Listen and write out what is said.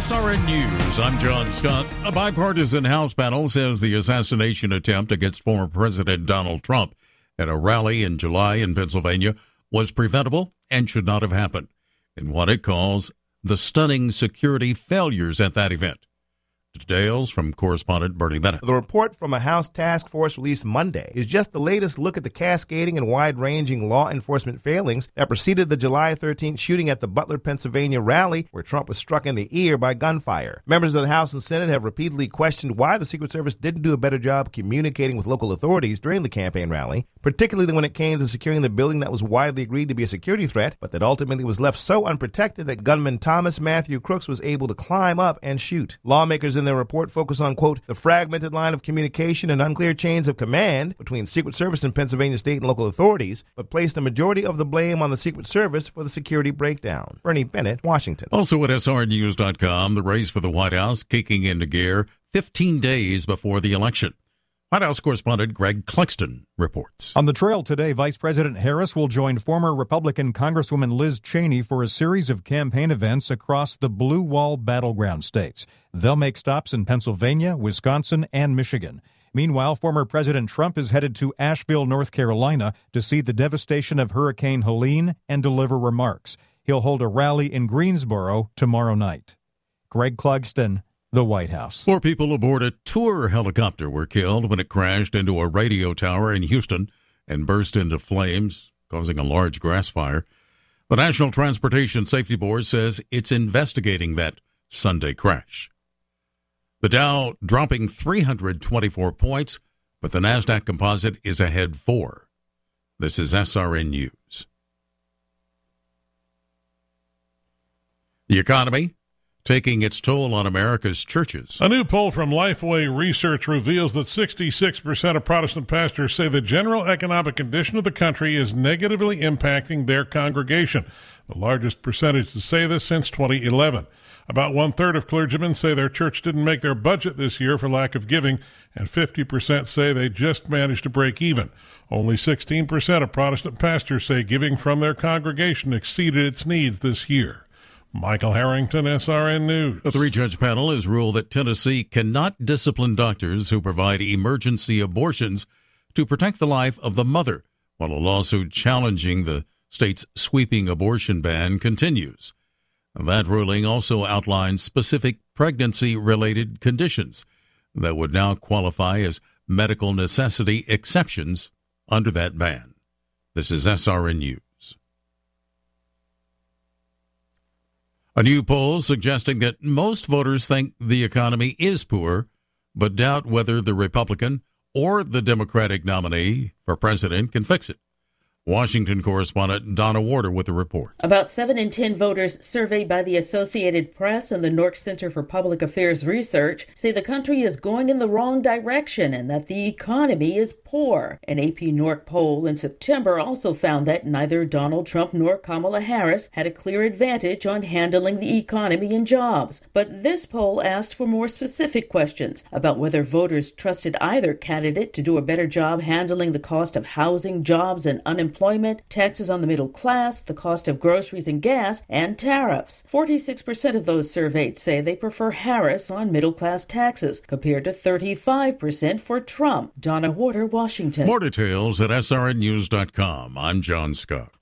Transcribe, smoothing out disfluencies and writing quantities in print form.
SRN News, I'm John Scott. A bipartisan House panel says the assassination attempt against former President Donald Trump at a rally in July in Pennsylvania was preventable and should not have happened in what it calls the stunning security failures at that event. Details from correspondent Bernie Bennett. The report from a House task force released Monday is just the latest look at the cascading and wide-ranging law enforcement failings that preceded the July 13th shooting at the Butler, Pennsylvania rally where Trump was struck in the ear by gunfire. Members of the House and Senate have repeatedly questioned why the Secret Service didn't do a better job communicating with local authorities during the campaign rally, particularly when it came to securing the building that was widely agreed to be a security threat, but that ultimately was left so unprotected that gunman Thomas Matthew Crooks was able to climb up and shoot. Lawmakers in their report focus on, quote, the fragmented line of communication and unclear chains of command between Secret Service and Pennsylvania state and local authorities, but placed the majority of the blame on the Secret Service for the security breakdown. Bernie Bennett, Washington. Also at srnews.com, the race for the White House kicking into gear 15 days before the election. White House correspondent Greg Clugston reports. On the trail today, Vice President Harris will join former Republican Congresswoman Liz Cheney for a series of campaign events across the Blue Wall battleground states. They'll make stops in Pennsylvania, Wisconsin, and Michigan. Meanwhile, former President Trump is headed to Asheville, North Carolina to see the devastation of Hurricane Helene and deliver remarks. He'll hold a rally in Greensboro tomorrow night. Greg Clugston, the White House. 4 people aboard a tour helicopter were killed when it crashed into a radio tower in Houston and burst into flames, causing a large grass fire. The National Transportation Safety Board says it's investigating that Sunday crash. The Dow dropping 324 points, but the NASDAQ Composite is ahead 4. This is SRN News. The economy taking its toll on America's churches. A new poll from Lifeway Research reveals that 66% of Protestant pastors say the general economic condition of the country is negatively impacting their congregation, the largest percentage to say this since 2011. About one-third of clergymen say their church didn't make their budget this year for lack of giving, and 50% say they just managed to break even. Only 16% of Protestant pastors say giving from their congregation exceeded its needs this year. Michael Harrington, SRN News. A 3-judge panel has ruled that Tennessee cannot discipline doctors who provide emergency abortions to protect the life of the mother, while a lawsuit challenging the state's sweeping abortion ban continues. That ruling also outlines specific pregnancy-related conditions that would now qualify as medical necessity exceptions under that ban. This is SRN News. A new poll suggesting that most voters think the economy is poor, but doubt whether the Republican or the Democratic nominee for president can fix it. Washington correspondent Donna Warder with the report. About 7 in 10 voters surveyed by the Associated Press and the Nork Center for Public Affairs Research say the country is going in the wrong direction and that the economy is poor. An AP Nork poll in September also found that neither Donald Trump nor Kamala Harris had a clear advantage on handling the economy and jobs. But this poll asked for more specific questions about whether voters trusted either candidate to do a better job handling the cost of housing, jobs, and unemployment, taxes on the middle class, the cost of groceries and gas, and tariffs. 46% of those surveyed say they prefer Harris on middle-class taxes, compared to 35% for Trump. Donna Warder, Washington. More details at srnnews.com. I'm John Scott.